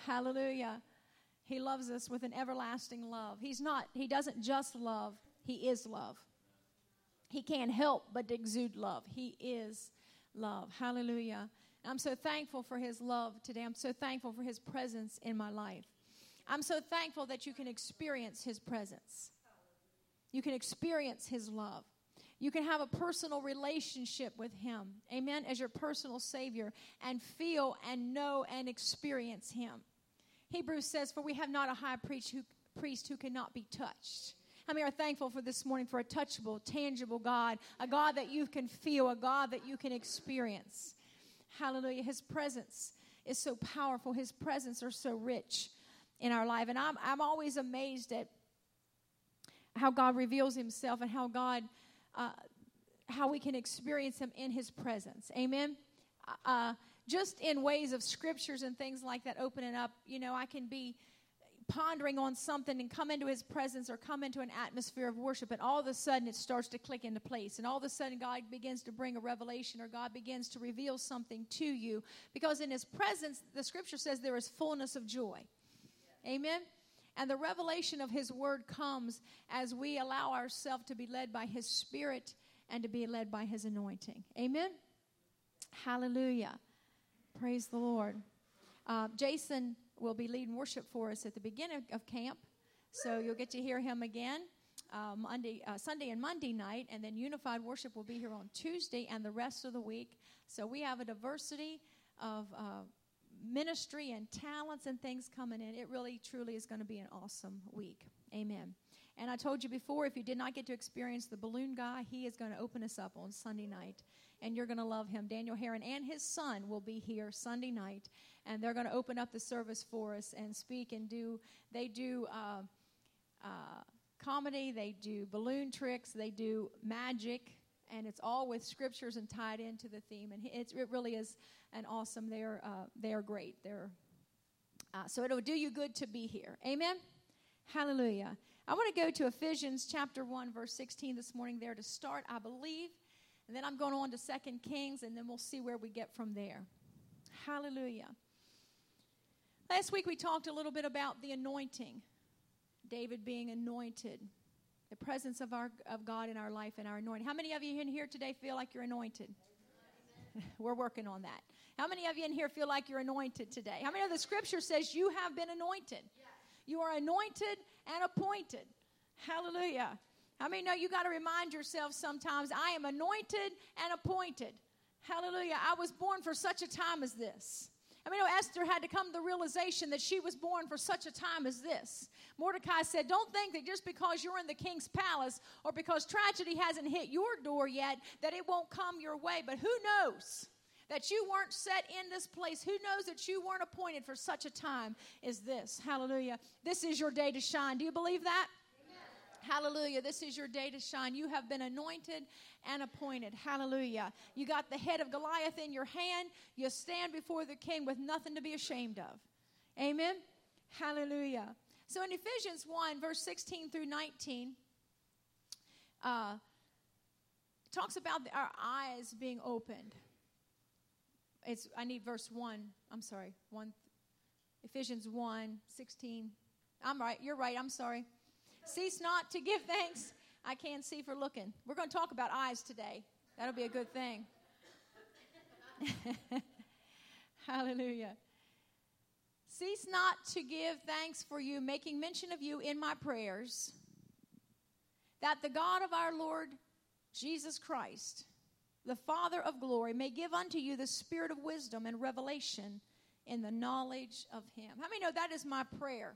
Hallelujah. He loves us with an everlasting love. He doesn't just love, He is love. He can't help but exude love. He is love. Hallelujah. I'm so thankful for His love today. I'm so thankful for His presence in my life. I'm so thankful that you can experience His presence. You can experience His love. You can have a personal relationship with Him, amen, as your personal Savior, and feel and know and experience Him. Hebrews says, for we have not a high priest who cannot be touched. How many are thankful for this morning for a touchable, tangible God, a God that you can feel, a God that you can experience? Hallelujah. His presence is so powerful. His presence is so rich in our life. And I'm always amazed at how God reveals Himself and how we can experience Him in His presence. Amen. Just in ways of scriptures and things like that, opening up, I can be pondering on something and come into His presence or come into an atmosphere of worship, and all of a sudden it starts to click into place, and all of a sudden God begins to bring a revelation, or God begins to reveal something to you, because in His presence, the scripture says there is fullness of joy. Amen. And the revelation of His word comes as we allow ourselves to be led by His Spirit and to be led by His anointing. Amen. Hallelujah. Praise the Lord. Jason will be leading worship for us at the beginning of camp, so you'll get to hear him again Sunday and Monday night, and then Unified Worship will be here on Tuesday and the rest of the week. So we have a diversity of ministry and talents and things coming in. It really, truly is going to be an awesome week. Amen. And I told you before, if you did not get to experience the balloon guy, he is going to open us up on Sunday night, and you're going to love him. Daniel Heron and his son will be here Sunday night, and they're going to open up the service for us and speak and do comedy, they do balloon tricks, they do magic, and it's all with scriptures and tied into the theme. And it really is an awesome. They are great. So it'll do you good to be here. Amen. Hallelujah. I want to go to Ephesians chapter 1, verse 16 this morning there to start, I believe. And then I'm going on to 2 Kings, and then we'll see where we get from there. Hallelujah. Last week we talked a little bit about the anointing. David being anointed. The presence of God in our life and our anointing. How many of you in here today feel like you're anointed? We're working on that. How many of you in here feel like you're anointed today? How many of the scripture says you have been anointed? Yes. You are anointed and appointed. Hallelujah. How many know you got to remind yourself sometimes, I am anointed and appointed. Hallelujah. I was born for such a time as this. I mean, Esther had to come to the realization that she was born for such a time as this. Mordecai said, don't think that just because you're in the king's palace or because tragedy hasn't hit your door yet that it won't come your way. But who knows that you weren't set in this place? Who knows that you weren't appointed for such a time as this? Hallelujah. This is your day to shine. Do you believe that? Hallelujah. This is your day to shine. You have been anointed and appointed. Hallelujah. You got the head of Goliath in your hand. You stand before the king with nothing to be ashamed of. Amen. Hallelujah. So in Ephesians 1, verse 16 through 19, it talks about our eyes being opened. I need verse 1. I'm sorry. Ephesians 1, 16. I'm right. You're right. I'm sorry. Cease not to give thanks. I can't see for looking. We're going to talk about eyes today. That'll be a good thing. Hallelujah. Cease not to give thanks for you, making mention of you in my prayers, that the God of our Lord Jesus Christ, the Father of glory, may give unto you the spirit of wisdom and revelation in the knowledge of him. How many know that is my prayer?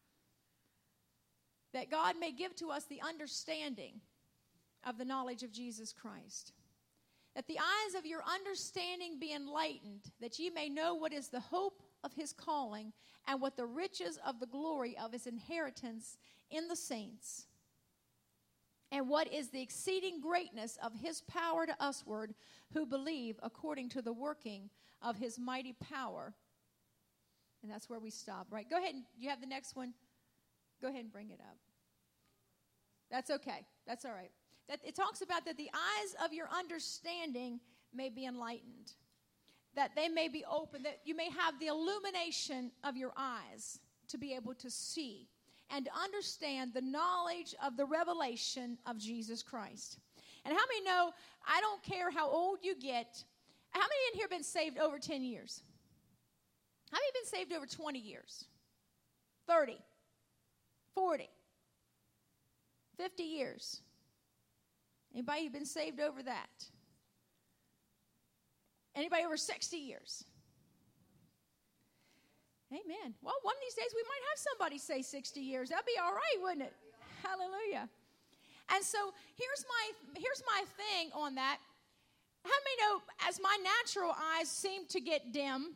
That God may give to us the understanding of the knowledge of Jesus Christ. That the eyes of your understanding be enlightened, that ye may know what is the hope of his calling, and what the riches of the glory of his inheritance in the saints, and what is the exceeding greatness of his power to usward, who believe according to the working of his mighty power. And that's where we stop, right? Go ahead. Do you have the next one? Go ahead and bring it up. That's okay. That's all right. That it talks about that the eyes of your understanding may be enlightened. that they may be open, that you may have the illumination of your eyes to be able to see and understand the knowledge of the revelation of Jesus Christ. And how many know, I don't care how old you get, how many in here have been saved over 10 years? How many have been saved over 20 years? 30, 40, 50 years? Anybody been saved over that? Anybody over 60 years? Amen. Well, one of these days we might have somebody say 60 years. That'd be all right, wouldn't it? Hallelujah. And so here's my thing on that. How many know, as my natural eyes seem to get dim,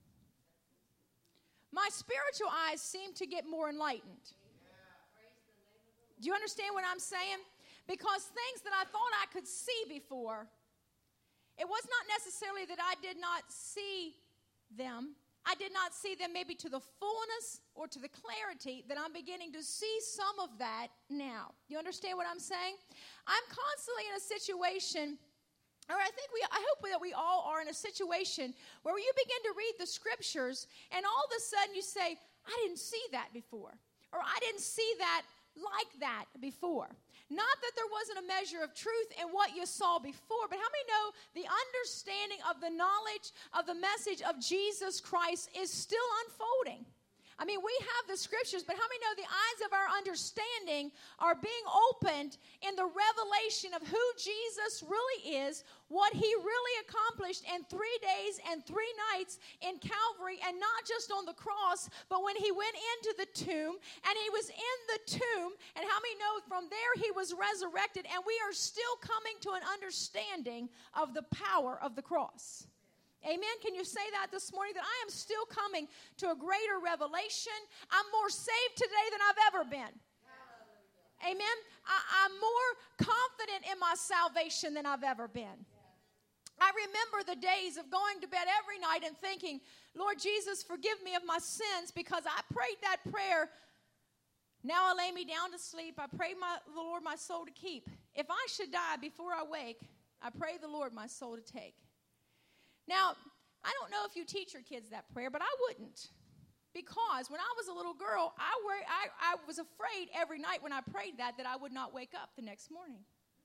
my spiritual eyes seem to get more enlightened? Do you understand what I'm saying? Because things that I thought I could see before, it was not necessarily that I did not see them. I did not see them maybe to the fullness or to the clarity that I'm beginning to see some of that now. You understand what I'm saying? I'm constantly in a situation, or I hope that we all are in a situation where you begin to read the scriptures and all of a sudden you say, I didn't see that before, or I didn't see that like that before. Not that there wasn't a measure of truth in what you saw before, but how many know the understanding of the knowledge of the message of Jesus Christ is still unfolding? I mean, we have the scriptures, but how many know the eyes of our understanding are being opened in the revelation of who Jesus really is, what he really accomplished in 3 days and 3 nights in Calvary, and not just on the cross, but when he went into the tomb, and he was in the tomb, and how many know from there he was resurrected, and we are still coming to an understanding of the power of the cross. Amen. Can you say that this morning? That I am still coming to a greater revelation. I'm more saved today than I've ever been. Hallelujah. Amen. I'm more confident in my salvation than I've ever been. I remember the days of going to bed every night and thinking, Lord Jesus, forgive me of my sins, because I prayed that prayer. Now I lay me down to sleep. I pray the Lord my soul to keep. If I should die before I wake, I pray the Lord my soul to take. Now, I don't know if you teach your kids that prayer, but I wouldn't. Because when I was a little girl, I was afraid every night when I prayed that I would not wake up the next morning.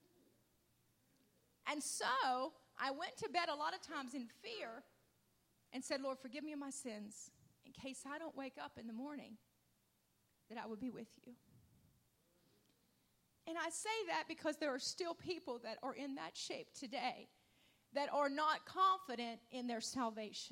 And so I went to bed a lot of times in fear and said, Lord, forgive me of my sins in case I don't wake up in the morning, that I would be with you. And I say that because there are still people that are in that shape today that are not confident in their salvation.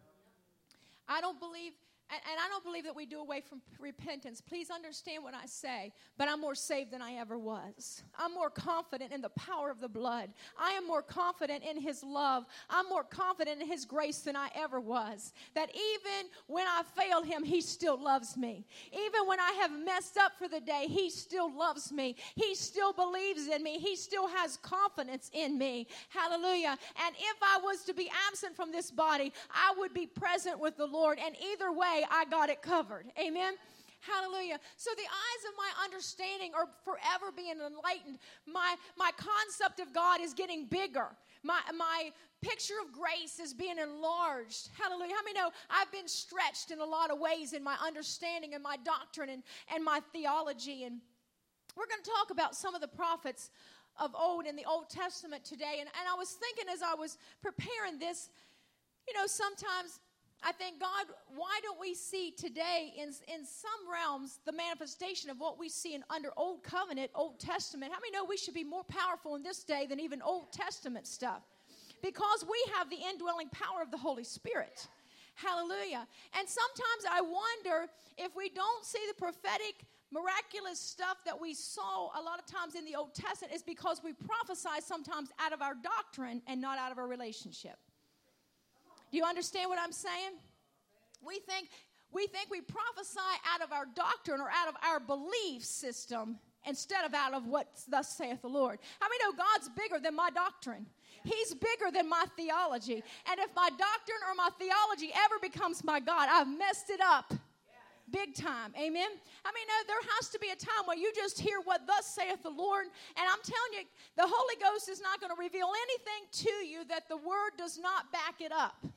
I don't believe, and I don't believe that we do away from repentance. Please understand what I say, but I'm more saved than I ever was. I'm more confident in the power of the blood. I am more confident in his love. I'm more confident in his grace than I ever was. That even when I fail him, he still loves me. Even when I have messed up for the day, he still loves me. He still believes in me. He still has confidence in me. Hallelujah. And if I was to be absent from this body, I would be present with the Lord. And either way, I got it covered. Amen. Hallelujah. So the eyes of my understanding are forever being enlightened. My concept of God is getting bigger. My picture of grace is being enlarged. Hallelujah. How many know I've been stretched in a lot of ways in my understanding and my doctrine and my theology? And we're going to talk about some of the prophets of old in the Old Testament today. And I was thinking as I was preparing this, sometimes I think, God, why don't we see today in some realms the manifestation of what we see under Old Covenant, Old Testament? How many know we should be more powerful in this day than even Old Testament stuff? Because we have the indwelling power of the Holy Spirit. Hallelujah. And sometimes I wonder if we don't see the prophetic, miraculous stuff that we saw a lot of times in the Old Testament is because we prophesy sometimes out of our doctrine and not out of our relationship. Do you understand what I'm saying? We think we prophesy out of our doctrine or out of our belief system instead of out of what thus saith the Lord. How many know God's bigger than my doctrine? He's bigger than my theology. And if my doctrine or my theology ever becomes my God, I've messed it up big time. Amen? I mean, there has to be a time where you just hear what thus saith the Lord. And I'm telling you, the Holy Ghost is not going to reveal anything to you that the Word does not back it up.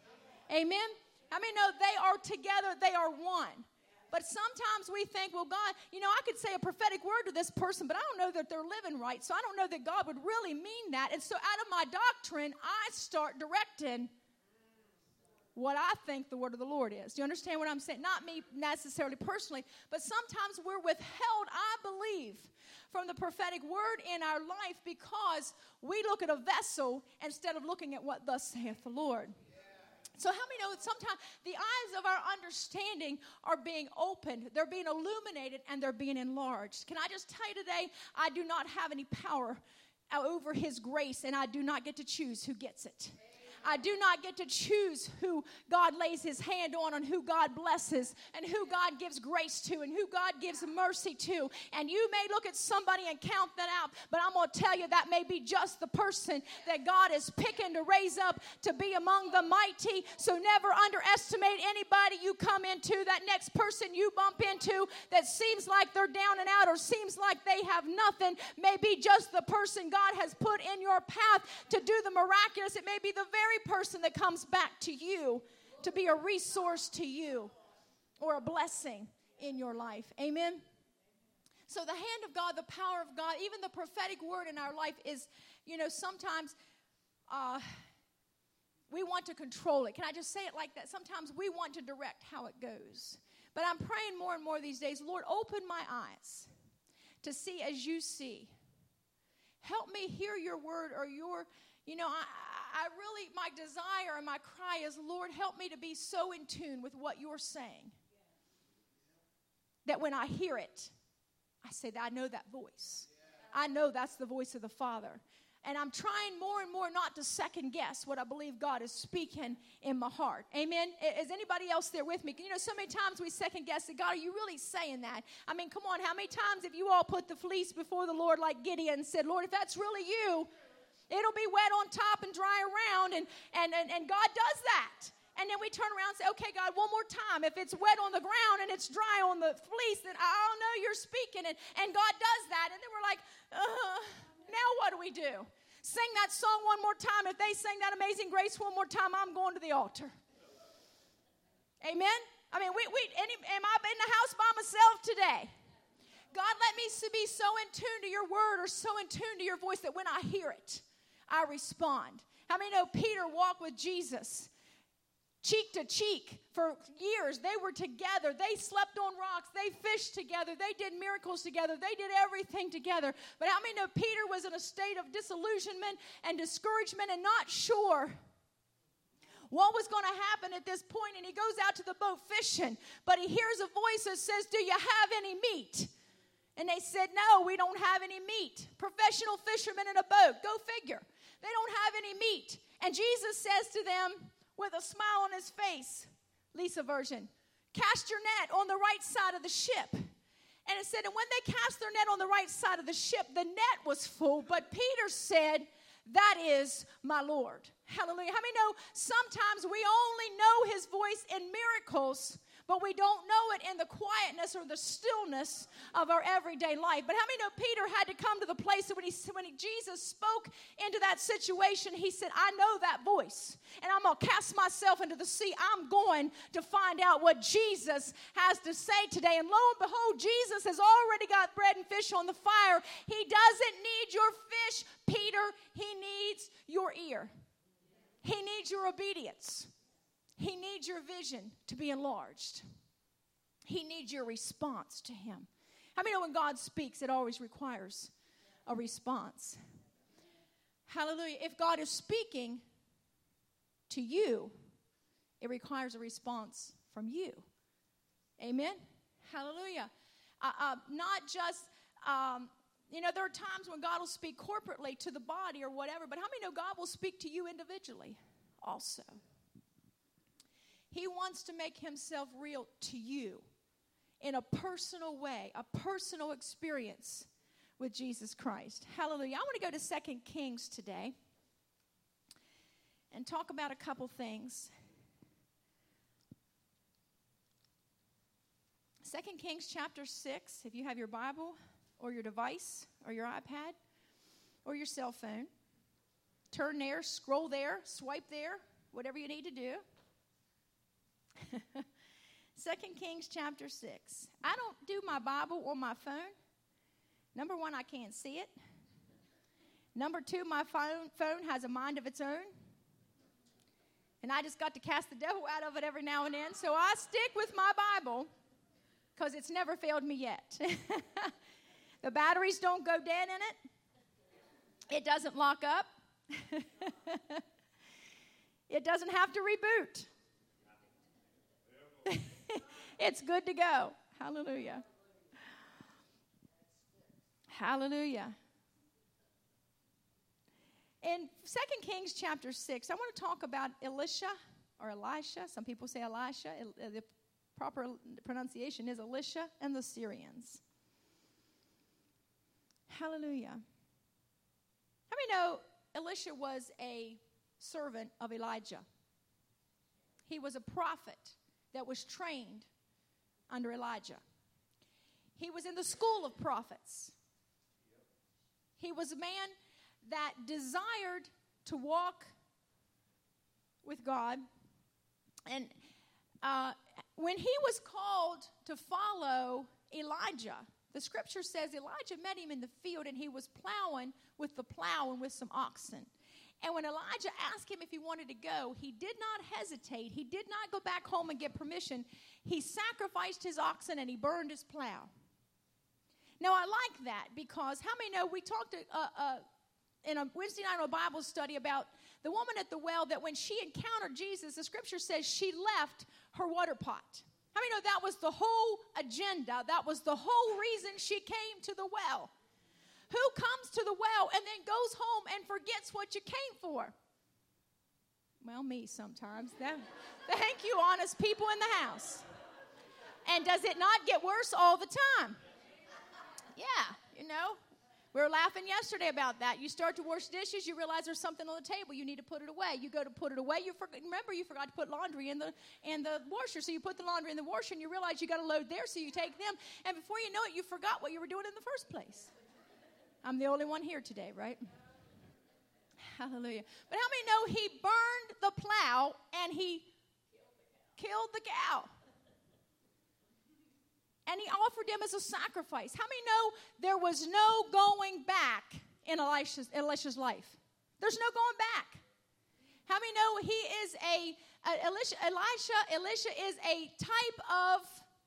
Amen? How many know they are together, they are one? But sometimes we think, well, God, I could say a prophetic word to this person, but I don't know that they're living right, so I don't know that God would really mean that. And so out of my doctrine, I start directing what I think the word of the Lord is. Do you understand what I'm saying? Not me necessarily personally, but sometimes we're withheld, I believe, from the prophetic word in our life because we look at a vessel instead of looking at what thus saith the Lord. So how many know that sometimes the eyes of our understanding are being opened, they're being illuminated, and they're being enlarged? Can I just tell you today, I do not have any power over His grace, and I do not get to choose who gets it. I do not get to choose who God lays His hand on and who God blesses and who God gives grace to and who God gives mercy to. And you may look at somebody and count that out, but I'm going to tell you that may be just the person that God is picking to raise up to be among the mighty. So never underestimate anybody you come into. That next person you bump into that seems like they're down and out or seems like they have nothing may be just the person God has put in your path to do the miraculous. It may be the very person that comes back to you to be a resource to you or a blessing in your life. Amen. So the hand of God, the power of God, even the prophetic word in our life is, sometimes we want to control it. Can I just say it like that? Sometimes we want to direct how it goes. But I'm praying more and more these days, Lord, open my eyes to see as you see. Help me hear your word or your, I really, my desire and my cry is, Lord, help me to be so in tune with what you're saying that when I hear it, I say that I know that voice. I know that's the voice of the Father. And I'm trying more and more not to second guess what I believe God is speaking in my heart. Amen? Is anybody else there with me? So many times we second guess that, God, are you really saying that? I mean, come on, how many times have you all put the fleece before the Lord like Gideon and said, Lord, if that's really you, it'll be wet on top and dry around, and God does that. And then we turn around and say, okay, God, one more time. If it's wet on the ground and it's dry on the fleece, then I'll know you're speaking. And God does that. And then we're like, now what do we do? Sing that song one more time. If they sing that Amazing Grace one more time, I'm going to the altar. Amen? I mean, am I in the house by myself today? God, let me be so in tune to your word or so in tune to your voice that when I hear it, I respond. How many know Peter walked with Jesus cheek to cheek for years? They were together. They slept on rocks. They fished together. They did miracles together. They did everything together. But how many know Peter was in a state of disillusionment and discouragement and not sure what was going to happen at this point? And he goes out to the boat fishing, but he hears a voice that says, do you have any meat? And they said, no, we don't have any meat. Professional fishermen in a boat. Go figure. They don't have any meat. And Jesus says to them with a smile on his face, Lisa version, cast your net on the right side of the ship. And it said, and when they cast their net on the right side of the ship, the net was full. But Peter said, that is my Lord. Hallelujah. How many know sometimes we only know his voice in miracles, but we don't know it in the quietness or the stillness of our everyday life. But how many know Peter had to come to the place that when Jesus spoke into that situation, he said, I know that voice, and I'm going to cast myself into the sea. I'm going to find out what Jesus has to say today. And lo and behold, Jesus has already got bread and fish on the fire. He doesn't need your fish, Peter. He needs your ear. He needs your obedience. He needs your vision to be enlarged. He needs your response to him. How many know when God speaks, it always requires a response? Hallelujah. If God is speaking to you, it requires a response from you. Amen? Hallelujah. Not just, there are times when God will speak corporately to the body or whatever, but how many know God will speak to you individually also? He wants to make himself real to you in a personal way, a personal experience with Jesus Christ. Hallelujah. I want to go to 2 Kings today and talk about a couple things. 2 Kings chapter 6, if you have your Bible or your device or your iPad or your cell phone, turn there, scroll there, swipe there, whatever you need to do. 2 Kings chapter 6. I don't do my Bible on my phone. Number one, I can't see it. Number two, my phone has a mind of its own. And I just got to cast the devil out of it every now and then. So I stick with my Bible because it's never failed me yet. The batteries don't go dead in it. It doesn't lock up. It doesn't have to reboot. It's good to go. Hallelujah. Hallelujah. In 2 Kings chapter 6, I want to talk about Elisha or Elisha. Some people say Elisha. The proper pronunciation is Elisha and the Syrians. Hallelujah. How many know Elisha was a servant of Elijah? He was a prophet that was trained under Elijah. He was in the school of prophets. He was a man that desired to walk with God. And when he was called to follow Elijah, the scripture says Elijah met him in the field and he was plowing with the plow and with some oxen. And when Elijah asked him if he wanted to go, he did not hesitate. He did not go back home and get permission. He sacrificed his oxen and he burned his plow. Now, I like that because how many know we talked in a Wednesday night on a Bible study about the woman at the well that when she encountered Jesus, the scripture says she left her water pot. How many know that was the whole agenda? That was the whole reason she came to the well. Who comes to the well and then goes home and forgets what you came for? Well, me sometimes. Thank you, honest people in the house. And does it not get worse all the time? Yeah, you know. We were laughing yesterday about that. You start to wash dishes, you realize there's something on the table. You need to put it away. You go to put it away. You forgot to put laundry in the washer. So you put the laundry in the washer, and you realize you got a load there, so you take them. And before you know it, you forgot what you were doing in the first place. I'm the only one here today, right? Hallelujah. But how many know he burned the plow and he killed the cow? And he offered him as a sacrifice. How many know there was no going back in Elisha's life? There's no going back. How many know he is Elisha is a type of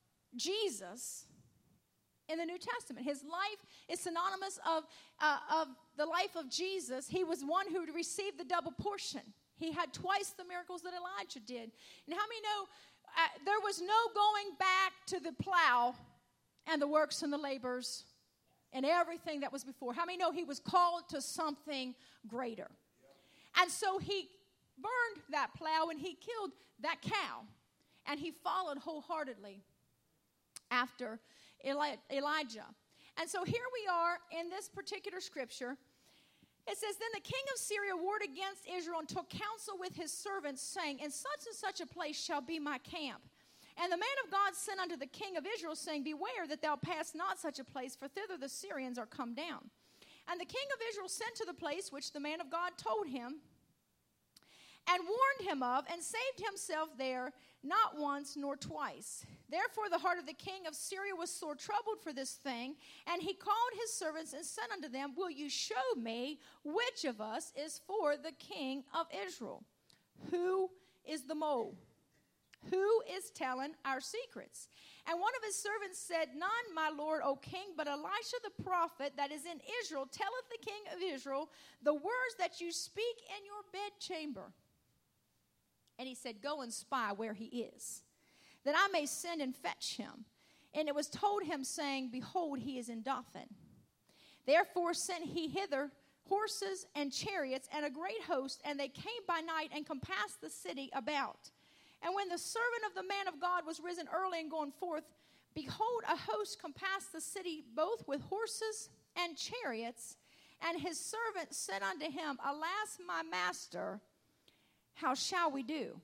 Jesus in the New Testament? His life is synonymous of the life of Jesus. He was one who received the double portion. He had twice the miracles that Elijah did. And how many know there was no going back to the plow and the works and the labors and everything that was before? How many know he was called to something greater? And so he burned that plow and he killed that cow. And he followed wholeheartedly after Elijah. And so here we are in this particular scripture. It says, then the king of Syria warred against Israel and took counsel with his servants, saying, in such and such a place shall be my camp. And the man of God sent unto the king of Israel, saying, beware that thou pass not such a place, for thither the Syrians are come down. And the king of Israel sent to the place which the man of God told him, and warned him of, and saved himself there not once nor twice. Therefore the heart of the king of Syria was sore troubled for this thing, and he called his servants and said unto them, will you show me which of us is for the king of Israel? Who is the mole? Who is telling our secrets? And one of his servants said, none, my lord, O king, but Elisha the prophet that is in Israel telleth the king of Israel the words that you speak in your bedchamber. And he said, go and spy where he is, that I may send and fetch him. And it was told him, saying, behold, he is in Dothan. Therefore sent he hither horses and chariots and a great host, and they came by night and compassed the city about. And when the servant of the man of God was risen early and gone forth, behold, a host compassed the city both with horses and chariots. And his servant said unto him, alas, my master, how shall we do?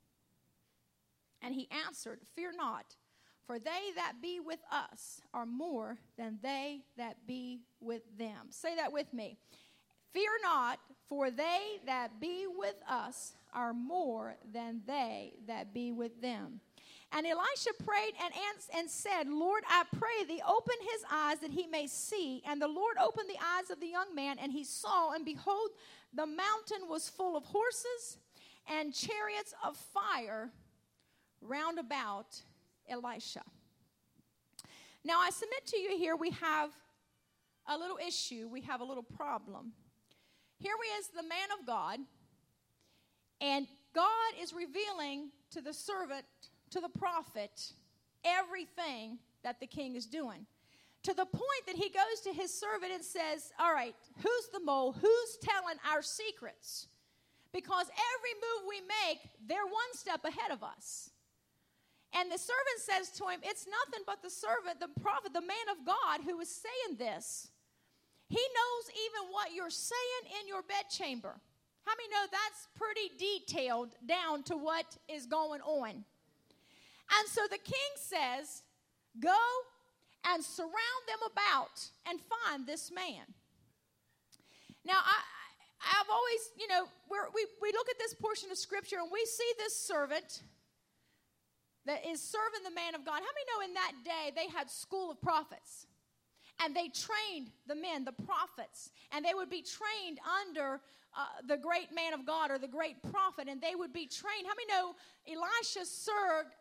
And he answered, fear not, for they that be with us are more than they that be with them. Say that with me. Fear not, for they that be with us are more than they that be with them. And Elisha prayed and said, Lord, I pray thee, open his eyes that he may see. And the Lord opened the eyes of the young man, and he saw, and behold, the mountain was full of horses and chariots of fire round about Elisha. Now, I submit to you here we have a little issue. We have a little problem. Here is the man of God, and God is revealing to the servant, to the prophet, everything that the king is doing. To the point that he goes to his servant and says, all right, who's the mole? Who's telling our secrets? Because every move we make, they're one step ahead of us. And the servant says to him, it's nothing but the servant, the prophet, the man of God who is saying this. He knows even what you're saying in your bedchamber. How many know that's pretty detailed down to what is going on? And so the king says, go and surround them about and find this man. Now, I've always, we look at this portion of Scripture and we see this servant that is serving the man of God. How many know in that day they had school of prophets? And they trained the men, the prophets, and they would be trained under the great man of God or the great prophet, and they would be trained. How many know Elisha served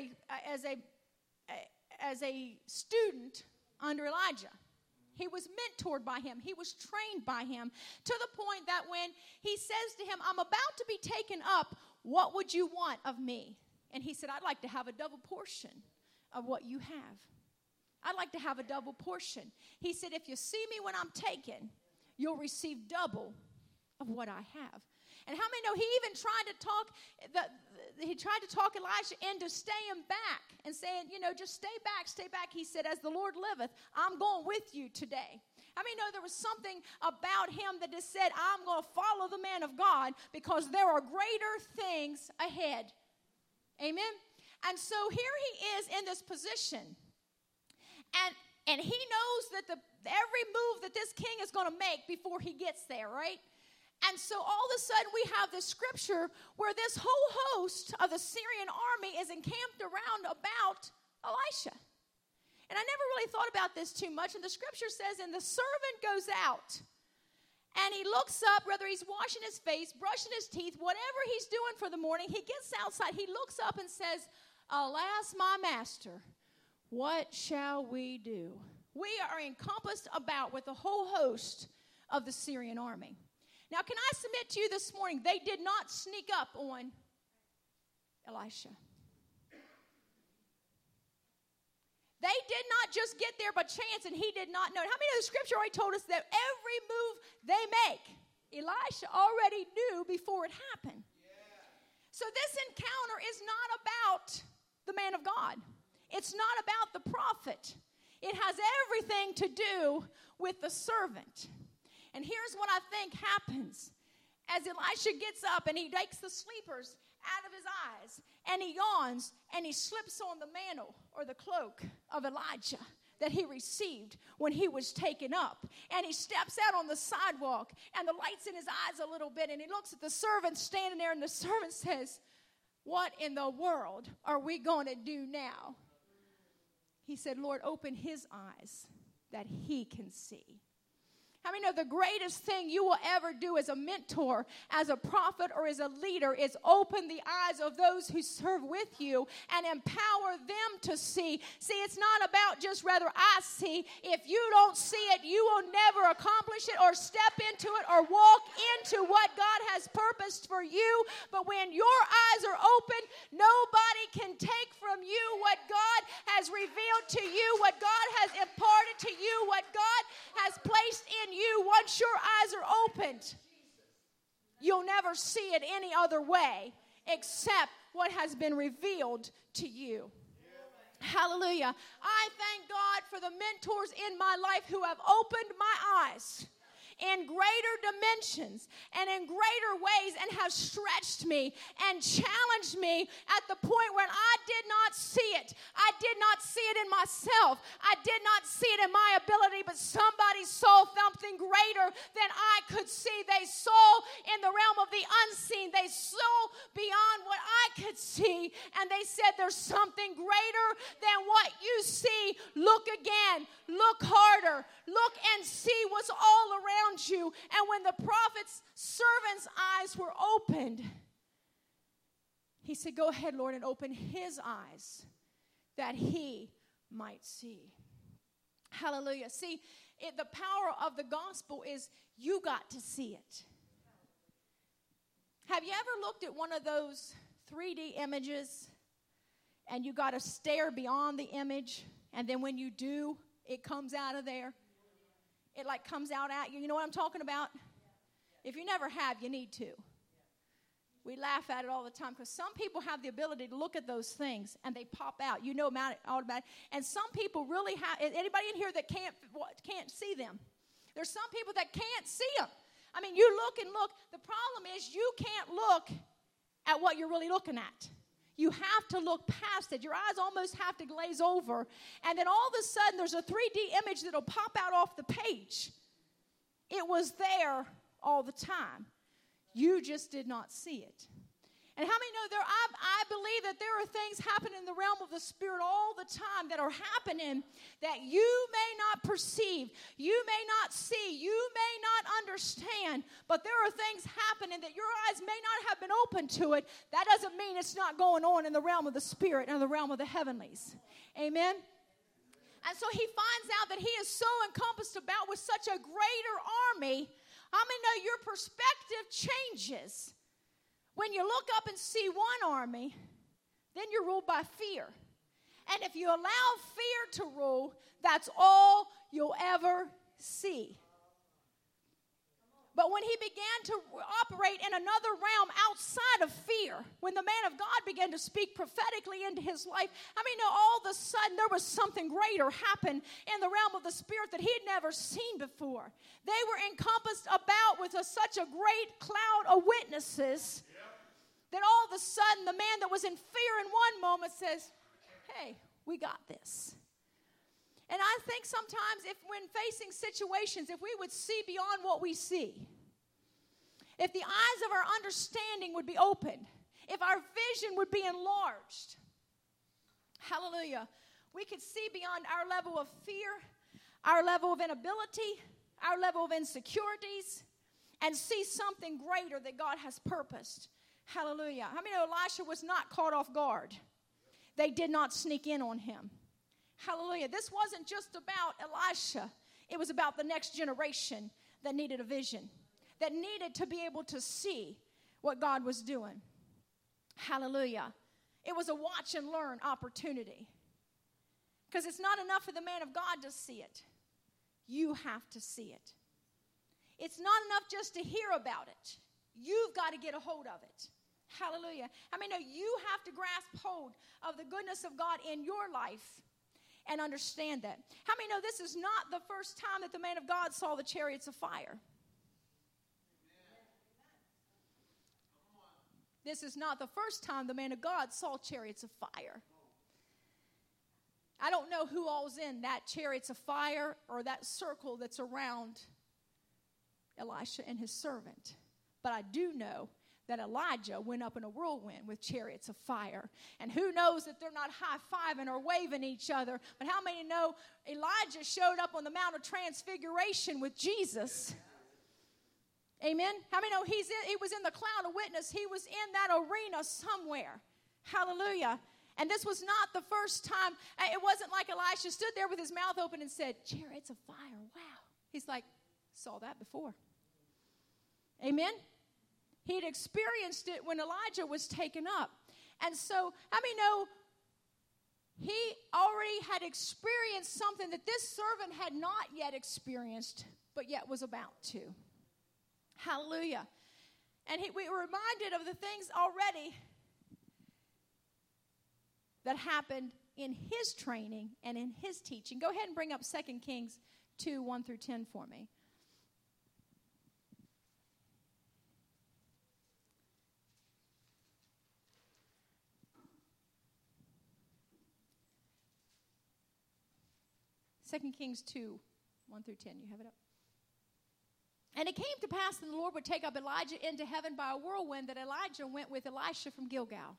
as a student under Elijah? He was mentored by him. He was trained by him to the point that when he says to him, I'm about to be taken up, what would you want of me? And he said, I'd like to have a double portion of what you have. I'd like to have a double portion. He said, if you see me when I'm taken, you'll receive double of what I have. And how many know he even tried to talk Elisha into staying back and saying, just stay back. He said, as the Lord liveth, I'm going with you today. How many know there was something about him that just said, I'm going to follow the man of God because there are greater things ahead. Amen? And so here he is in this position. And he knows that every move that this king is going to make before he gets there, right? And so all of a sudden we have this scripture where this whole host of the Syrian army is encamped around about Elisha. And I never really thought about this too much. And the scripture says, and the servant goes out and he looks up, whether he's washing his face, brushing his teeth, whatever he's doing for the morning, he gets outside, he looks up and says, alas, my master, what shall we do? We are encompassed about with the whole host of the Syrian army. Now, can I submit to you this morning, they did not sneak up on Elisha. They did not just get there by chance and he did not know. How many of the scripture already told us that every move they make, Elisha already knew before it happened. Yeah. So this encounter is not about the man of God. It's not about the prophet. It has everything to do with the servant. And here's what I think happens. As Elisha gets up and he takes the sleepers out of his eyes and he yawns and he slips on the mantle or the cloak of Elijah that he received when he was taken up. And he steps out on the sidewalk and the light's in his eyes a little bit and he looks at the servant standing there and the servant says, what in the world are we going to do now? He said, Lord, open his eyes that he can see. How many know the greatest thing you will ever do as a mentor, as a prophet, or as a leader is open the eyes of those who serve with you and empower them to see. See, it's not about just rather I see. If you don't see it, you will never accomplish it or step into it or walk into what God has purposed for you. But when your eyes are open, nobody can take from you what God has revealed to you, what God has imparted to you, what God has placed in you. Once your eyes are opened, you'll never see it any other way except what has been revealed to you. Hallelujah. I thank God for the mentors in my life who have opened my eyes in greater dimensions and in greater ways and have stretched me and challenged me at the point when I did not see it. I did not see it in myself. I did not see it in my ability, but somebody saw something greater than I could see. They saw in the realm of the unseen. They saw beyond what I could see, and they said, there's something greater than what you see. Look again. Look harder. Look and see what's all around you. And when the prophet's servant's eyes were opened, he said, go ahead, Lord, and open his eyes that he might see. Hallelujah. See, the power of the gospel is you got to see it. Have you ever looked at one of those 3D images and you got to stare beyond the image, and then when you do, it comes out of there? It like comes out at you. You know what I'm talking about? If you never have, you need to. We laugh at it all the time because some people have the ability to look at those things and they pop out. You know about it, all about it. And some people really have. Anybody in here that can't see them? There's some people that can't see them. I mean, you look and look. The problem is you can't look at what you're really looking at. You have to look past it. Your eyes almost have to glaze over. And then all of a sudden, there's a 3D image that'll pop out off the page. It was there all the time. You just did not see it. And how many know I believe that there are things happening in the realm of the Spirit all the time that are happening that you may not perceive, you may not see, you may not understand, but there are things happening that your eyes may not have been open to it. That doesn't mean it's not going on in the realm of the Spirit and the realm of the heavenlies. Amen? And so he finds out that he is so encompassed about with such a greater army. How many know your perspective changes? When you look up and see one army, then you're ruled by fear. And if you allow fear to rule, that's all you'll ever see. But when he began to operate in another realm outside of fear, when the man of God began to speak prophetically into his life, I mean, all of a sudden there was something greater happen in the realm of the Spirit that he had never seen before. They were encompassed about with such a great cloud of witnesses that all of a sudden the man that was in fear in one moment says, hey, we got this. And I think sometimes when facing situations, if we would see beyond what we see, if the eyes of our understanding would be opened, if our vision would be enlarged, hallelujah, we could see beyond our level of fear, our level of inability, our level of insecurities, and see something greater that God has purposed. Hallelujah. How many know Elisha was not caught off guard? They did not sneak in on him. Hallelujah. This wasn't just about Elisha. It was about the next generation that needed a vision, that needed to be able to see what God was doing. Hallelujah. It was a watch and learn opportunity. Because it's not enough for the man of God to see it. You have to see it. It's not enough just to hear about it. You've got to get a hold of it. Hallelujah. I mean, no, you have to grasp hold of the goodness of God in your life and understand that. How many know this is not the first time that the man of God saw the chariots of fire? This is not the first time the man of God saw chariots of fire. I don't know who all's in that chariots of fire or that circle that's around Elisha and his servant. But I do know that Elijah went up in a whirlwind with chariots of fire. And who knows that they're not high-fiving or waving each other. But how many know Elijah showed up on the Mount of Transfiguration with Jesus? Amen? How many know he was in the cloud of witness? He was in that arena somewhere. Hallelujah. And this was not the first time. It wasn't like Elisha stood there with his mouth open and said, chariots of fire, wow. He's like, saw that before. Amen? He'd experienced it when Elijah was taken up. And so, how many know he already had experienced something that this servant had not yet experienced, but yet was about to. Hallelujah. And we were reminded of the things already that happened in his training and in his teaching. Go ahead and bring up 2 Kings 2, 1 through 10 for me. 2 Kings 2, 1 through 10. You have it up. And it came to pass that the Lord would take up Elijah into heaven by a whirlwind, that Elijah went with Elisha from Gilgal.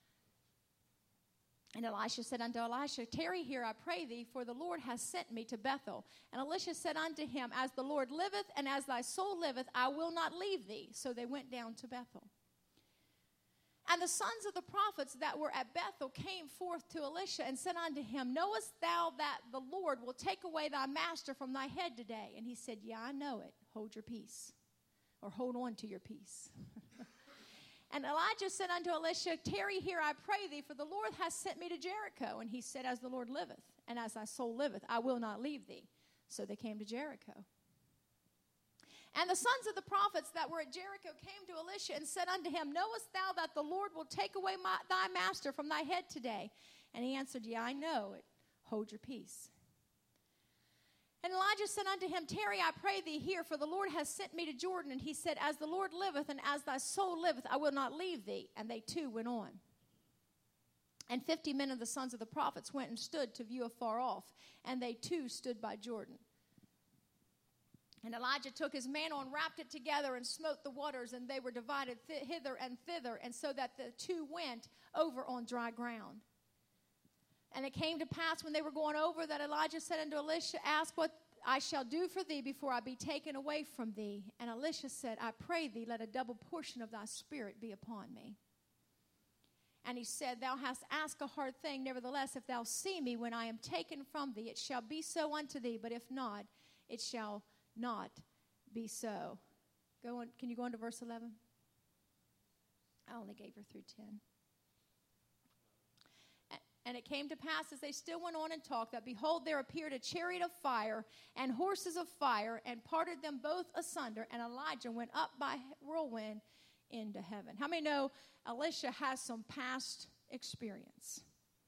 And Elisha said unto Elisha, tarry here, I pray thee, for the Lord hath sent me to Bethel. And Elisha said unto him, as the Lord liveth, and as thy soul liveth, I will not leave thee. So they went down to Bethel. And the sons of the prophets that were at Bethel came forth to Elisha and said unto him, knowest thou that the Lord will take away thy master from thy head today? And he said, yeah, I know it. Hold your peace, or hold on to your peace. And Elijah said unto Elisha, tarry here, I pray thee, for the Lord hath sent me to Jericho. And he said, as the Lord liveth, and as thy soul liveth, I will not leave thee. So they came to Jericho. And the sons of the prophets that were at Jericho came to Elisha and said unto him, knowest thou that the Lord will take away thy master from thy head today? And he answered, yeah, I know it. Hold your peace. And Elijah said unto him, tarry, I pray thee here, for the Lord has sent me to Jordan. And he said, as the Lord liveth, and as thy soul liveth, I will not leave thee. And they too went on. And 50 men of the sons of the prophets went and stood to view afar off, and they too stood by Jordan. And Elijah took his mantle and wrapped it together and smote the waters, and they were divided hither and thither, and so that the two went over on dry ground. And it came to pass when they were going over that Elijah said unto Elisha, ask what I shall do for thee before I be taken away from thee. And Elisha said, I pray thee, let a double portion of thy spirit be upon me. And he said, thou hast asked a hard thing. Nevertheless, if thou see me when I am taken from thee, it shall be so unto thee. But if not, it shall not be so. Go on. Can you go on to verse 11? I only gave her through 10. And it came to pass as they still went on and talked that, behold, there appeared a chariot of fire and horses of fire, and parted them both asunder, and Elijah went up by whirlwind into heaven. How many know Elisha has some past experience?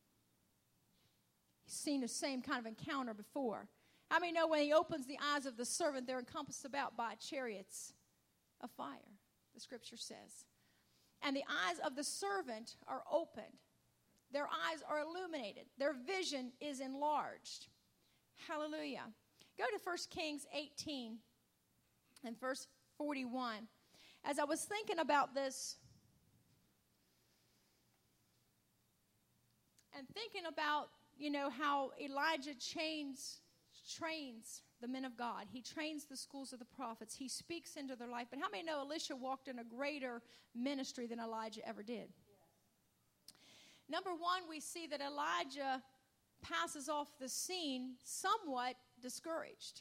He's seen the same kind of encounter before. How many know when he opens the eyes of the servant, they're encompassed about by chariots of fire, the scripture says. And the eyes of the servant are opened. Their eyes are illuminated. Their vision is enlarged. Hallelujah. Go to 1 Kings 18 and verse 41. As I was thinking about this and thinking about, how Elijah trains the men of God. He trains the schools of the prophets. He speaks into their life. But how many know Elisha walked in a greater ministry than Elijah ever did? Number one, we see that Elijah passes off the scene somewhat discouraged.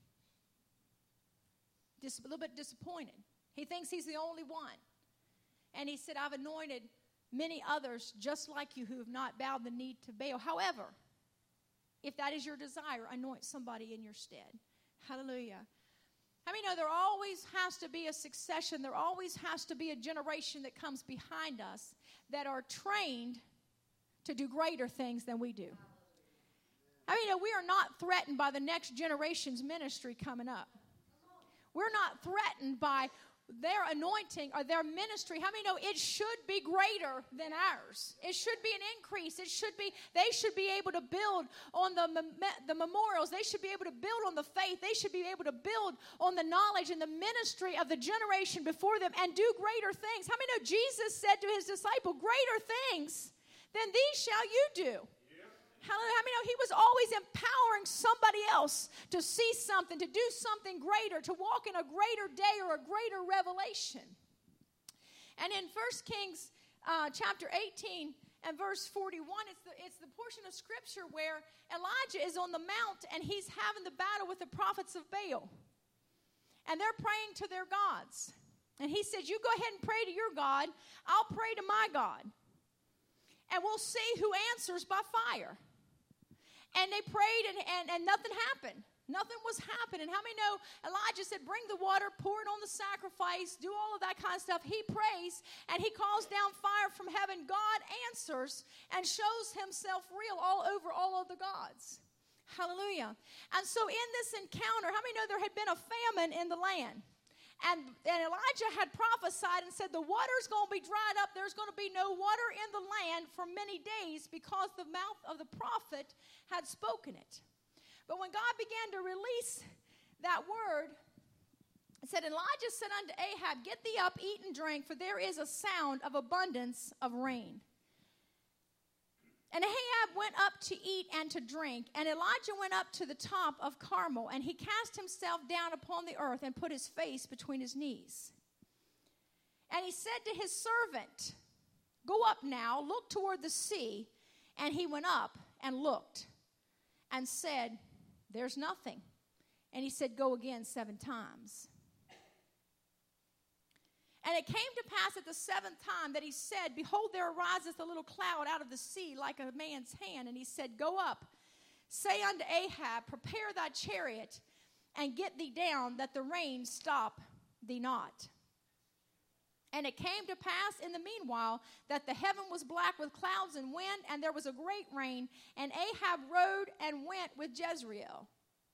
Just a little bit disappointed. He thinks he's the only one. And he said, I've anointed many others just like you who have not bowed the knee to Baal. However, if that is your desire, anoint somebody in your stead. Hallelujah. I mean, there always has to be a succession. There always has to be a generation that comes behind us that are trained to do greater things than we do. I mean, we are not threatened by the next generation's ministry coming up. We're not threatened by their anointing or their ministry. How many know it should be greater than ours? It should be an increase. They should be able to build on the memorials. They should be able to build on the faith. They should be able to build on the knowledge and the ministry of the generation before them and do greater things. How many know Jesus said to his disciple, greater things than these shall you do? Hallelujah. I mean, he was always empowering somebody else to see something, to do something greater, to walk in a greater day or a greater revelation. And in 1 Kings chapter 18 and verse 41, it's the portion of scripture where Elijah is on the mount and he's having the battle with the prophets of Baal. And they're praying to their gods. And he says, you go ahead and pray to your God. I'll pray to my God. And we'll see who answers by fire. And they prayed, and nothing happened. Nothing was happening. How many know Elijah said, bring the water, pour it on the sacrifice, do all of that kind of stuff. He prays, and he calls down fire from heaven. God answers and shows himself real all over all of the gods. Hallelujah. And so in this encounter, how many know there had been a famine in the land? And Elijah had prophesied and said, the water's going to be dried up. There's going to be no water in the land for many days because the mouth of the prophet had spoken it. But when God began to release that word, it said, Elijah said unto Ahab, Get thee up, eat and drink, for there is a sound of abundance of rain. And Ahab went up to eat and to drink, and Elijah went up to the top of Carmel, and he cast himself down upon the earth and put his face between his knees. And he said to his servant, Go up now, look toward the sea. And he went up and looked and said, There's nothing. And he said, Go again 7 times. And it came to pass at the 7th time that he said, Behold, there ariseth a little cloud out of the sea like a man's hand. And he said, Go up, say unto Ahab, Prepare thy chariot, and get thee down, that the rain stop thee not. And it came to pass in the meanwhile that the heaven was black with clouds and wind, and there was a great rain, and Ahab rode and went with Jezreel.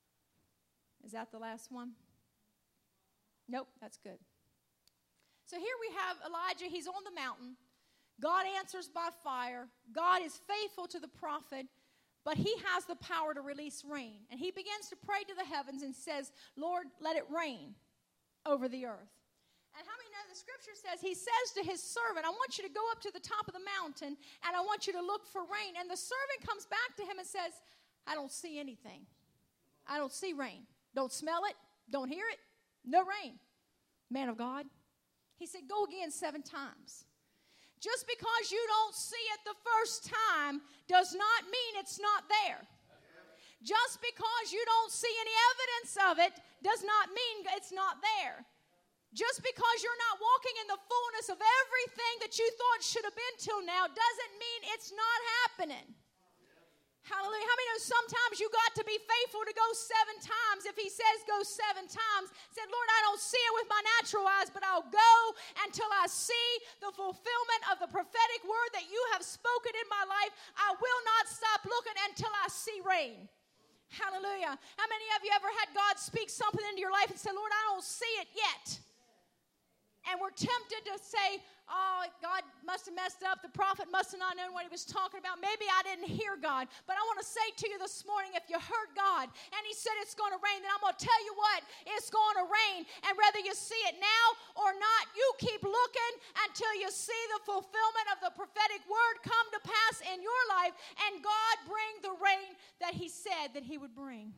Is that the last one? Nope, that's good. So here we have Elijah. He's on the mountain. God answers by fire. God is faithful to the prophet, but he has the power to release rain. And he begins to pray to the heavens and says, Lord, let it rain over the earth. And how many know the scripture says, he says to his servant, I want you to go up to the top of the mountain, and I want you to look for rain. And the servant comes back to him and says, I don't see anything. I don't see rain. Don't smell it. Don't hear it. No rain. Man of God. He said, go again 7 times. Just because you don't see it the first time does not mean it's not there. Just because you don't see any evidence of it does not mean it's not there. Just because you're not walking in the fullness of everything that you thought should have been till now doesn't mean it's not happening. Hallelujah. How many know sometimes you got to be faithful to go 7 times? If he says go 7 times, said, Lord, I don't see it with my natural eyes, but I'll go until I see the fulfillment of the prophetic word that you have spoken in my life. I will not stop looking until I see rain. Hallelujah. How many of you ever had God speak something into your life and say, Lord, I don't see it yet? And we're tempted to say, oh, God must have messed up. The prophet must have not known what he was talking about. Maybe I didn't hear God. But I want to say to you this morning, if you heard God and he said it's going to rain, then I'm going to tell you what, it's going to rain. And whether you see it now or not, you keep looking until you see the fulfillment of the prophetic word come to pass in your life, and God bring the rain that he said that he would bring.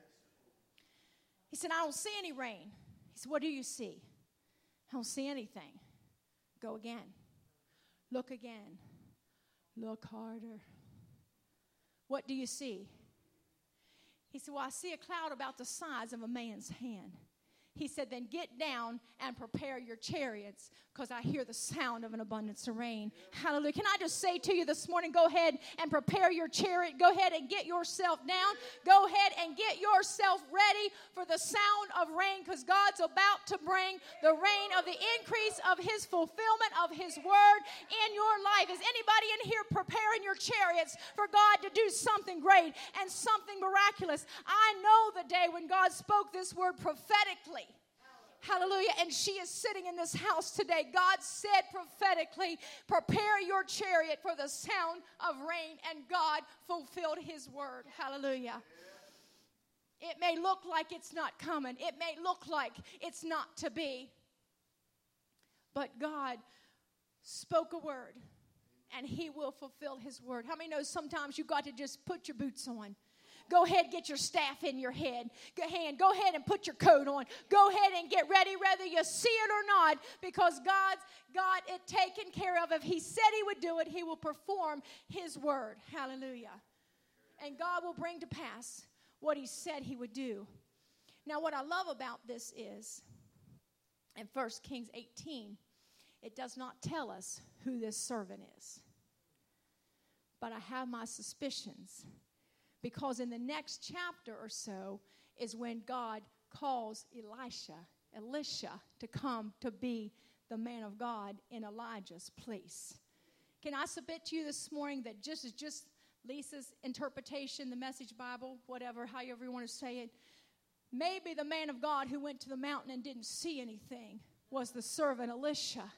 He said, I don't see any rain. He said, what do you see? I don't see anything. Go again. Look again. Look harder. What do you see? He said, well, I see a cloud about the size of a man's hand. He said, then get down and prepare your chariots, because I hear the sound of an abundance of rain. Hallelujah. Can I just say to you this morning, go ahead and prepare your chariot. Go ahead and get yourself down. Go ahead and get yourself ready for the sound of rain, because God's about to bring the rain of the increase of his fulfillment of his word in your life. Is anybody in here preparing your chariots for God to do something great and something miraculous? I know the day when God spoke this word prophetically. Hallelujah. And she is sitting in this house today. God said prophetically, prepare your chariot for the sound of rain. And God fulfilled his word. Hallelujah. It may look like it's not coming. It may look like it's not to be. But God spoke a word, and he will fulfill his word. How many know sometimes you got to just put your boots on? Go ahead, get your staff in your head. Go ahead and put your coat on. Go ahead and get ready, whether you see it or not, because God's got it taken care of. If he said he would do it, he will perform his word. Hallelujah. And God will bring to pass what he said he would do. Now, what I love about this is, in 1 Kings 18, it does not tell us who this servant is. But I have my suspicions. Because in the next chapter or so is when God calls Elisha, to come to be the man of God in Elijah's place. Can I submit to you this morning that just Lisa's interpretation, the Message Bible, whatever, however you want to say it, maybe the man of God who went to the mountain and didn't see anything was the servant Elisha.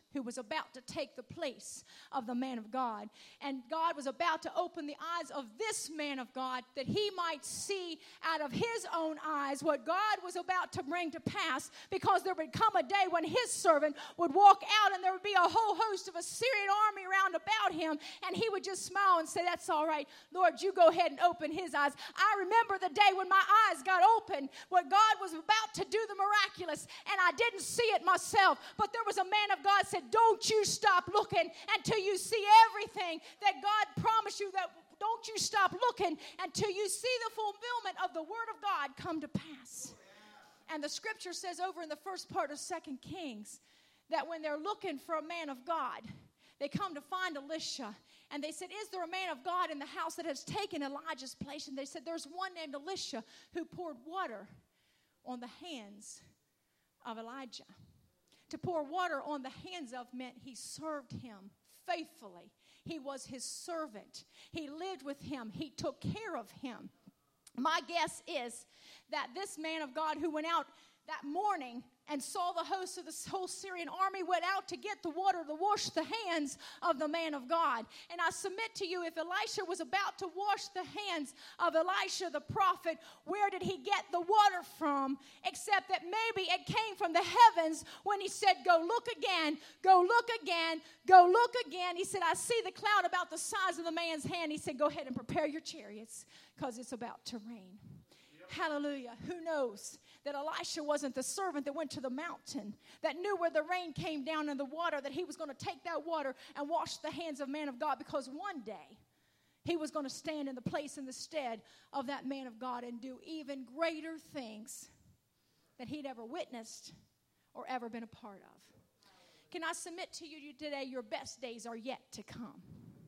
who was about to take the place of the man of God. And God was about to open the eyes of this man of God that he might see out of his own eyes what God was about to bring to pass, because there would come a day when his servant would walk out and there would be a whole host of Assyrian army round about him, and he would just smile and say, "That's all right, Lord, you go ahead and open his eyes." I remember the day when my eyes got open, where God was about to do the miraculous, and I didn't see it myself, but there was a man of God said, "Don't you stop looking until you see everything that God promised you. That don't you stop looking until you see the fulfillment of the word of God come to pass." And the scripture says over in the first part of 2 Kings that when they're looking for a man of God, they come to find Elisha. And they said, "Is there a man of God in the house that has taken Elijah's place?" And they said, "There's one named Elisha who poured water on the hands of Elijah." To pour water on the hands of meant he served him faithfully. He was his servant. He lived with him. He took care of him. My guess is that this man of God who went out that morning and saw the host of the whole Syrian army went out to get the water to wash the hands of the man of God. And I submit to you, if Elisha was about to wash the hands of Elisha the prophet, where did he get the water from? Except that maybe it came from the heavens when he said, "Go look again, go look again, go look again." He said, "I see the cloud about the size of the man's hand." He said, "Go ahead and prepare your chariots because it's about to rain." Yep. Hallelujah. Who knows that Elisha wasn't the servant that went to the mountain, that knew where the rain came down and the water, that he was going to take that water and wash the hands of man of God, because one day he was going to stand in the place in the stead of that man of God and do even greater things that he'd ever witnessed or ever been a part of. Can I submit to you today, your best days are yet to come.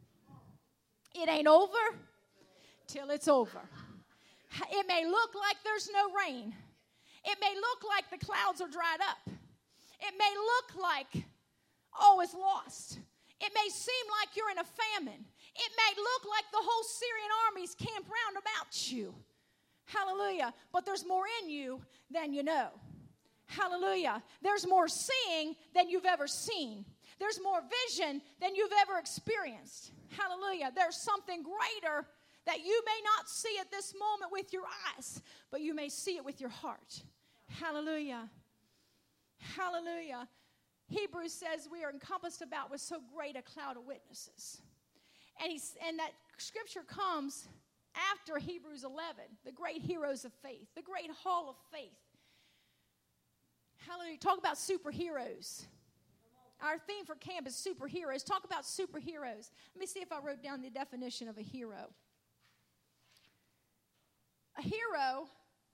It ain't over till it's over. It may look like there's no rain. It may look like the clouds are dried up. It may look like all is lost. It may seem like you're in a famine. It may look like the whole Syrian armies camp round about you. Hallelujah. But there's more in you than you know. Hallelujah. There's more seeing than you've ever seen. There's more vision than you've ever experienced. Hallelujah. There's something greater that you may not see at this moment with your eyes, but you may see it with your heart. Hallelujah. Hallelujah. Hebrews says we are encompassed about with so great a cloud of witnesses. And that scripture comes after Hebrews 11, the great heroes of faith, the great hall of faith. Hallelujah. Talk about superheroes. Our theme for camp is superheroes. Talk about superheroes. Let me see if I wrote down the definition of a hero. A hero,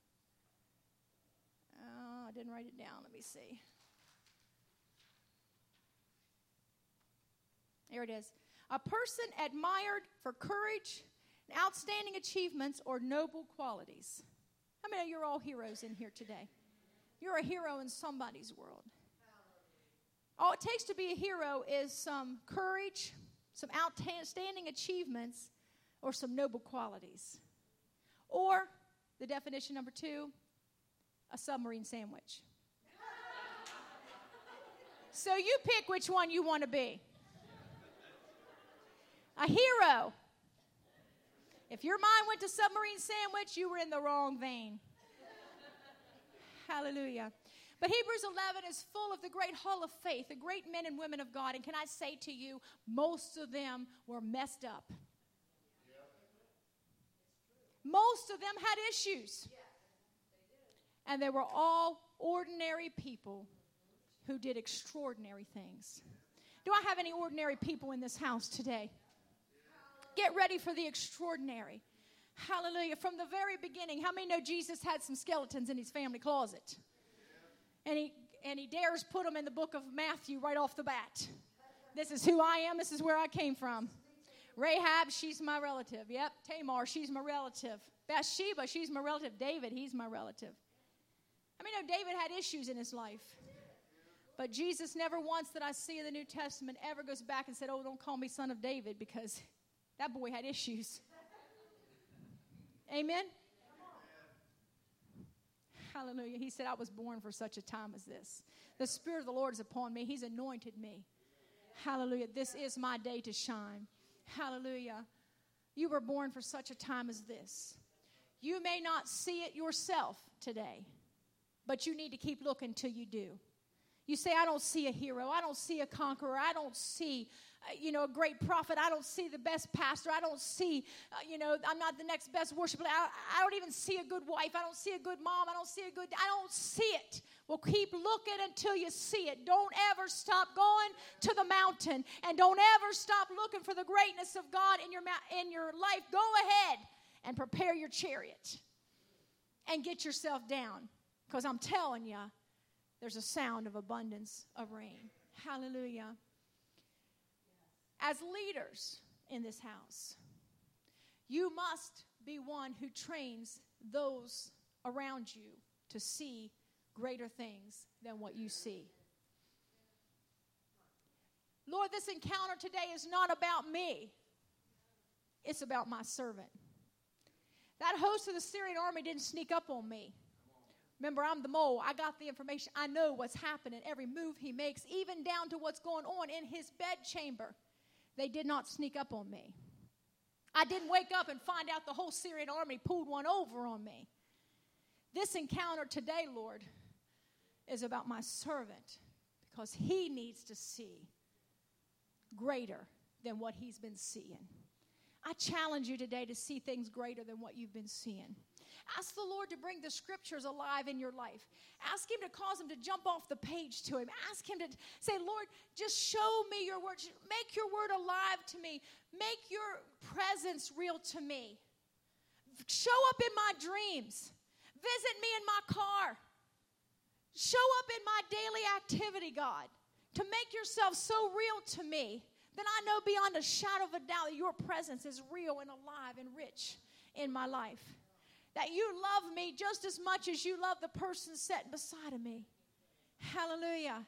I didn't write it down. Let me see. Here it is. A person admired for courage, outstanding achievements, or noble qualities. How many of you are all heroes in here today? You're a hero in somebody's world. All it takes to be a hero is some courage, some outstanding achievements, or some noble qualities. Or, the definition number 2, a submarine sandwich. So you pick which one you want to be. A hero. If your mind went to submarine sandwich, you were in the wrong vein. Hallelujah. But Hebrews 11 is full of the great hall of faith, the great men and women of God. And can I say to you, most of them were messed up. Most of them had issues. And they were all ordinary people who did extraordinary things. Do I have any ordinary people in this house today? Get ready for the extraordinary. Hallelujah. From the very beginning, how many know Jesus had some skeletons in his family closet? And he dares put them in the book of Matthew right off the bat. This is who I am. This is where I came from. Rahab, she's my relative. Yep. Tamar, she's my relative. Bathsheba, she's my relative. David, he's my relative. I mean, David had issues in his life. But Jesus never once that I see in the New Testament ever goes back and said, "Oh, don't call me son of David," because that boy had issues. Amen? Hallelujah. He said, "I was born for such a time as this. The Spirit of the Lord is upon me. He's anointed me Hallelujah. This is my day to shine. Hallelujah. You were born for such a time as this. You may not see it yourself today, but you need to keep looking till you do. You say, I don't see a hero. I don't see a conqueror. I don't see, a great prophet. I don't see the best pastor. I don't see, I'm not the next best worshiper. I don't even see a good wife. I don't see a good mom. I don't see it. Well, keep looking until you see it. Don't ever stop going to the mountain, and don't ever stop looking for the greatness of God in your life. Go ahead and prepare your chariot and get yourself down, because I'm telling you, there's a sound of abundance of rain. Hallelujah. As leaders in this house, you must be one who trains those around you to see greater things than what you see. Lord, this encounter today is not about me. It's about my servant. That host of the Syrian army didn't sneak up on me. Remember, I'm the mole. I got the information. I know what's happening, every move he makes, even down to what's going on in his bedchamber. They did not sneak up on me. I didn't wake up and find out the whole Syrian army pulled one over on me. This encounter today, Lord, is about my servant, because he needs to see greater than what he's been seeing. I challenge you today to see things greater than what you've been seeing. Ask the Lord to bring the scriptures alive in your life. Ask him to cause them to jump off the page to him. Ask him to say, Lord, just show me your word. Make your word alive to me. Make your presence real to me. Show up in my dreams. Visit me in my car. Show up in my daily activity, God, to make yourself so real to me that I know beyond a shadow of a doubt that your presence is real and alive and rich in my life. That you love me just as much as you love the person sitting beside of me. Hallelujah.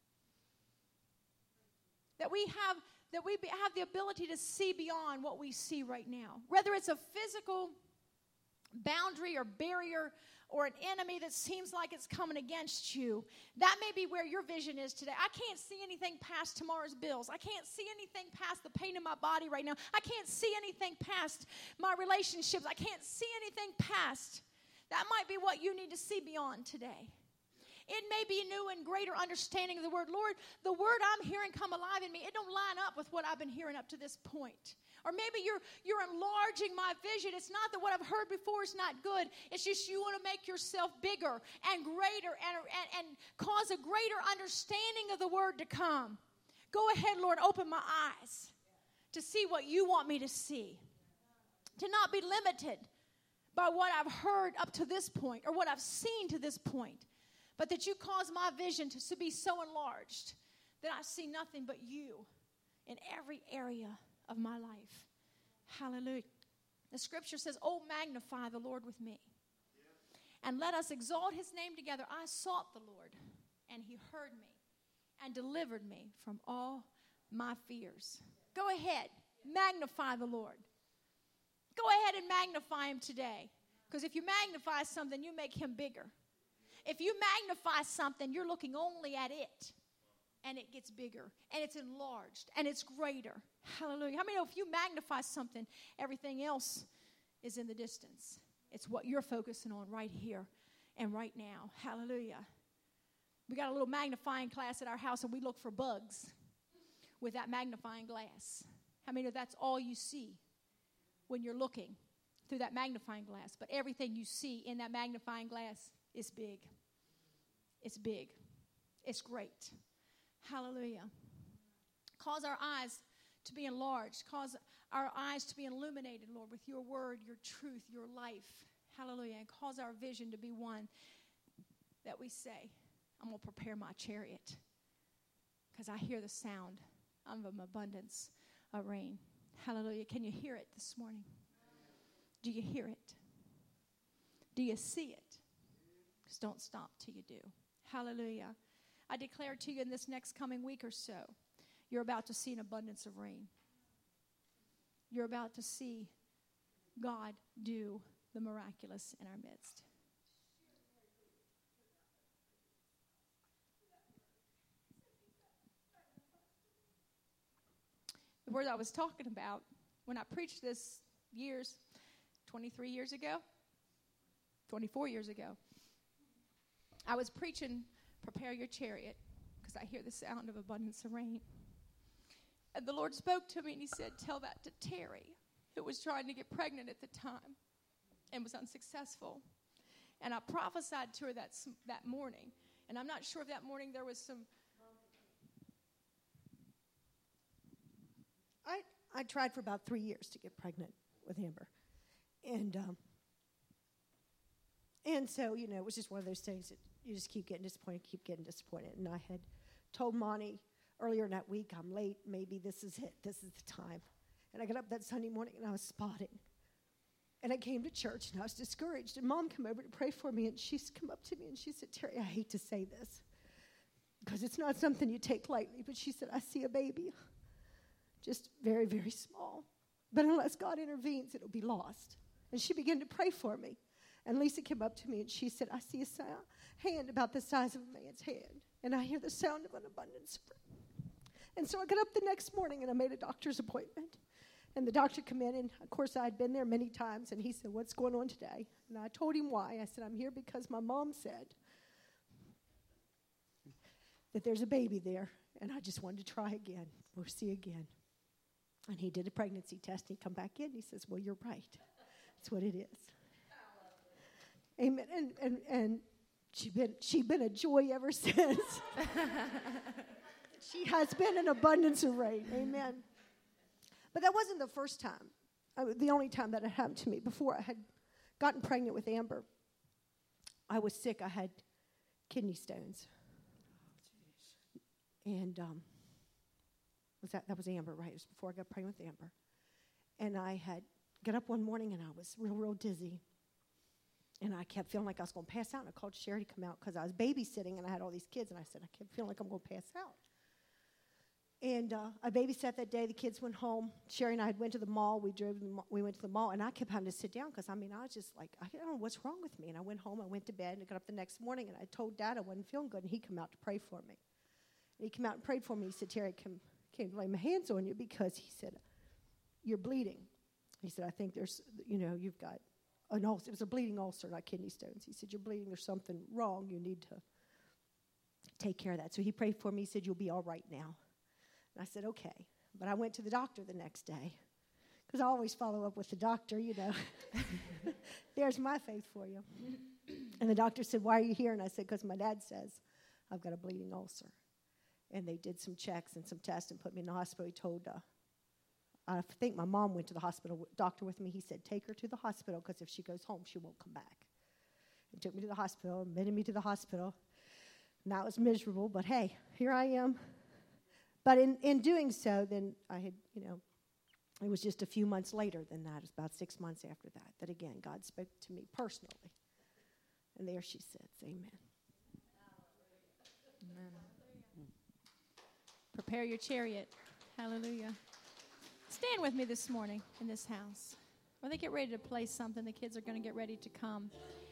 That we have the ability to see beyond what we see right now. Whether it's a physical boundary or barrier or an enemy that seems like it's coming against you, that may be where your vision is today. I can't see anything past tomorrow's bills. I can't see anything past the pain in my body right now. I can't see anything past my relationships. I can't see anything past. That might be what you need to see beyond today. It may be new and greater understanding of the word. Lord, the word I'm hearing come alive in me, it don't line up with what I've been hearing up to this point. Or maybe you're enlarging my vision. It's not that what I've heard before is not good. It's just you want to make yourself bigger and greater and cause a greater understanding of the word to come. Go ahead, Lord, open my eyes to see what you want me to see. To not be limited by what I've heard up to this point or what I've seen to this point. But that you cause my vision to be so enlarged that I see nothing but you in every area of my life. Hallelujah. The scripture says, oh, magnify the Lord with me. And let us exalt his name together. I sought the Lord, and he heard me and delivered me from all my fears. Go ahead, magnify the Lord. Go ahead and magnify him today. Because if you magnify something, you make him bigger. If you magnify something, you're looking only at it. And it gets bigger, and it's enlarged, and it's greater. Hallelujah. How many know if you magnify something, everything else is in the distance? It's what you're focusing on right here and right now. Hallelujah. We got a little magnifying class at our house, and we look for bugs with that magnifying glass. How many know that's all you see when you're looking through that magnifying glass? But everything you see in that magnifying glass is big. It's big. It's great. Hallelujah. Cause our eyes to be enlarged. Cause our eyes to be illuminated, Lord, with your word, your truth, your life. Hallelujah. And cause our vision to be one that we say, I'm going to prepare my chariot because I hear the sound of an abundance of rain. Hallelujah. Can you hear it this morning? Do you hear it? Do you see it? Just don't stop till you do. Hallelujah. I declare to you in this next coming week or so, you're about to see an abundance of rain. You're about to see God do the miraculous in our midst. the word I was talking about, when I preached this 24 years ago, I was preaching, prepare your chariot, because I hear the sound of abundance of rain. And the Lord spoke to me, and he said, tell that to Terry, who was trying to get pregnant at the time and was unsuccessful. And I prophesied to her that morning. And I'm not sure if that morning there was some... I tried for about 3 years to get pregnant with Amber. And so, it was just one of those things that you just keep getting disappointed. And I had told Monty earlier in that week, I'm late. Maybe this is it. This is the time. And I got up that Sunday morning, and I was spotting. And I came to church, and I was discouraged. And Mom came over to pray for me, and she's come up to me, and she said, Terry, I hate to say this, because it's not something you take lightly. But she said, I see a baby, just very, very small. But unless God intervenes, it'll be lost. And she began to pray for me. And Lisa came up to me, and she said, I see a hand about the size of a man's hand. And I hear the sound of an abundance. And so I got up the next morning, and I made a doctor's appointment. And the doctor came in, and, of course, I had been there many times. And he said, what's going on today? And I told him why. I said, I'm here because my mom said that there's a baby there, and I just wanted to try again. We'll see again. And he did a pregnancy test, and he come back in, and he says, well, you're right. That's what it is. Amen. And she's been a joy ever since. She has been an abundance of rain. Amen. But that wasn't the first time. The only time that had happened to me. Before I had gotten pregnant with Amber, I was sick. I had kidney stones. And that was Amber, right? It was before I got pregnant with Amber. And I had got up one morning, and I was real dizzy. And I kept feeling like I was going to pass out. And I called Sherry to come out because I was babysitting, and I had all these kids. And I said, I kept feeling like I'm going to pass out. And I babysat that day. The kids went home. Sherry and I went to the mall. We went to the mall, and I kept having to sit down because, I was just like, I don't know what's wrong with me. And I went home. I went to bed, and I got up the next morning, and I told Dad I wasn't feeling good, and he came out to pray for me. And he came out and prayed for me. He said, Terry, I can't lay my hands on you because, he said, you're bleeding. He said, I think there's, you've got an ulcer. It was a bleeding ulcer, not kidney stones. He said, you're bleeding. There's something wrong. You need to take care of that. So he prayed for me. He said, you'll be all right now. And I said, okay. But I went to the doctor the next day because I always follow up with the doctor, There's my faith for you. And the doctor said, why are you here? And I said, because my dad says I've got a bleeding ulcer. And they did some checks and some tests and put me in the hospital. He told, I think my mom went to the hospital doctor with me. He said, take her to the hospital because if she goes home, she won't come back. He took me to the hospital, admitted me to the hospital. And that was miserable, but hey, here I am. But in doing so, then I had, it was just a few months later than that. It was about 6 months after that again, God spoke to me personally. And there she sits. Amen. Amen. Prepare your chariot. Hallelujah. Stand with me this morning in this house. When they get ready to play something, the kids are going to get ready to come.